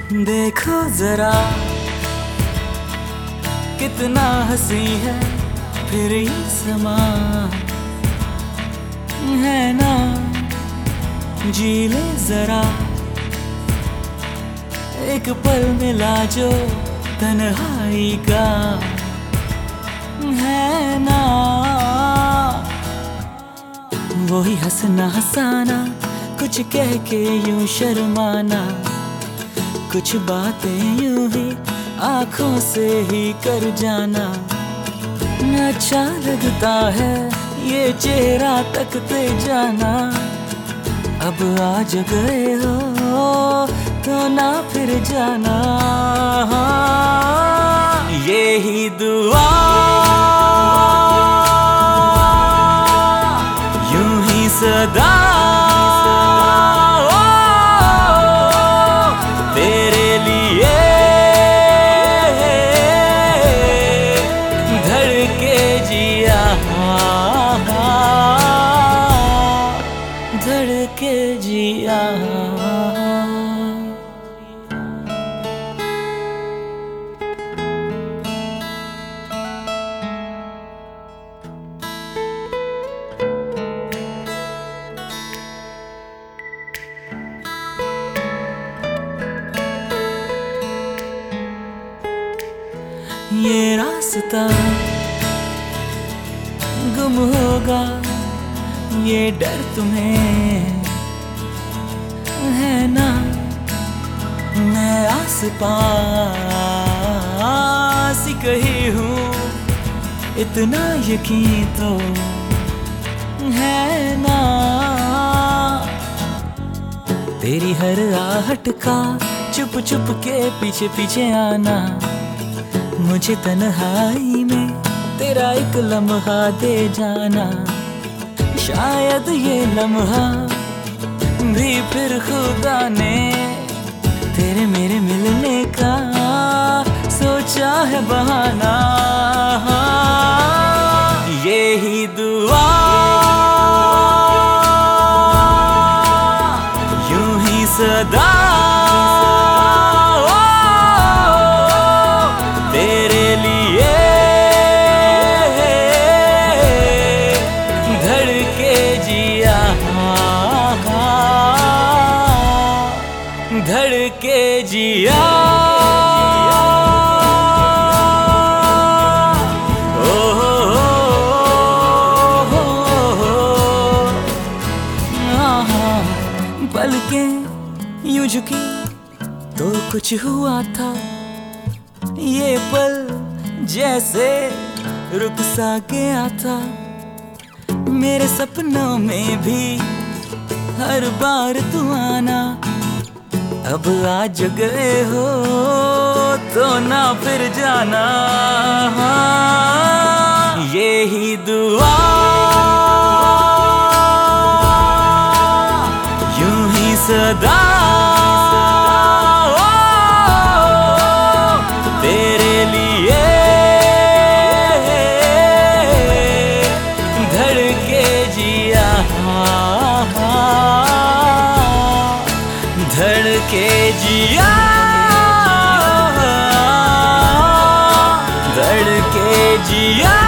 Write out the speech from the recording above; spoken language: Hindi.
देखो जरा कितना हंसी है फिर ये समा है ना, जी ले जरा एक पल मिला जो तन्हाई का है ना। वही हंसना हंसाना, कुछ कह के यूं शर्माना, कुछ बातें यूं ही आंखों से ही कर जाना। अच्छा लगता है ये चेहरा तकते जाना, अब आज गए हो तो ना फिर जाना। यही दुआ यूं ही सदा तेरे लिए धड़के जिया, धड़के जिया। ये रास्ता गुम होगा, ये डर तुम्हें है ना। मैं आस पास ही कहीं हूँ, इतना यकीन तो है ना। तेरी हर आहट का चुप चुप के पीछे पीछे आना, मुझे तन्हाई में तेरा एक लम्हा दे जाना। शायद ये लम्हा भी फिर खुदा ने तेरे मेरे मिलने का सोचा है बहाना। यही दुआ यूं ही सदा तेरे लिए धड़के जिया, धड़के जिया। पलकें यूं झुकी तो कुछ हुआ था, ये पल जैसे रुक सा गया था। मेरे सपनों में भी हर बार तू आना, अब आज गए हो तो ना फिर जाना। यही दुआ यूं ही सदा तेरे लिए धड़के जिया, धड़के जिया, धड़के जिया।